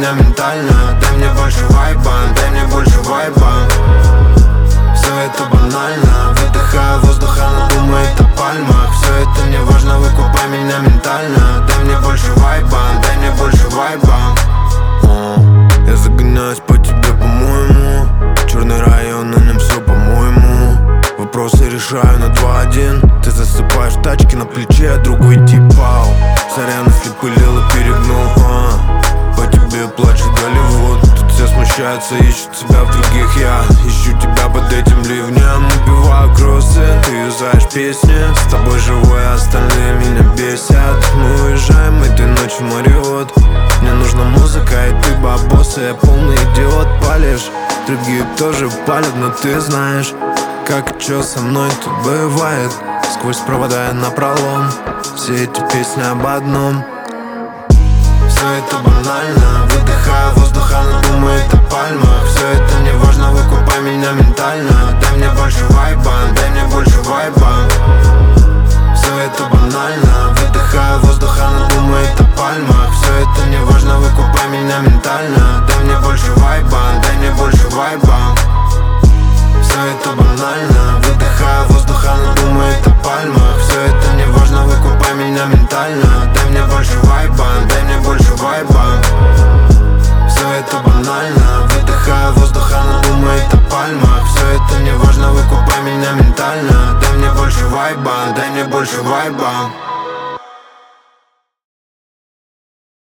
меня ментально. Дай мне больше вайба, дай мне больше вайба. Все это банально, выдыхаю воздух, она думает о пальмах. Все это не важно, выкупай меня ментально. Дай мне больше вайба, дай мне больше вайба. Я загоняюсь по тебе, по-моему. Черный район, на нем все по-моему. Вопросы решаю на 2-1. Ты засыпаешь тачки на плече, другой тип, вау. Сорян, если пылил и перегнул, по тебе плачет Голливуд. Тут все смущаются, ищут себя в других. Я ищу тебя под этим ливнем. Убиваю кроссы, ты юзаешь песни. С тобой живой, остальные меня бесят. Мы уезжаем этой ночью в Мариот. Мне нужна музыка, и ты бабос, я полный идиот. Палишь, другие тоже палят, но ты знаешь, как и чё со мной тут бывает. Сквозь провода я напролом. Все эти песни об одном. Все это банально, выдыхаю воздух, она думает о пальмах. Все это не важно, выкупай меня ментально. Дай мне больше вайба, дай мне больше вайба. Все это банально, выдыхаю воздух, она думает о пальмах.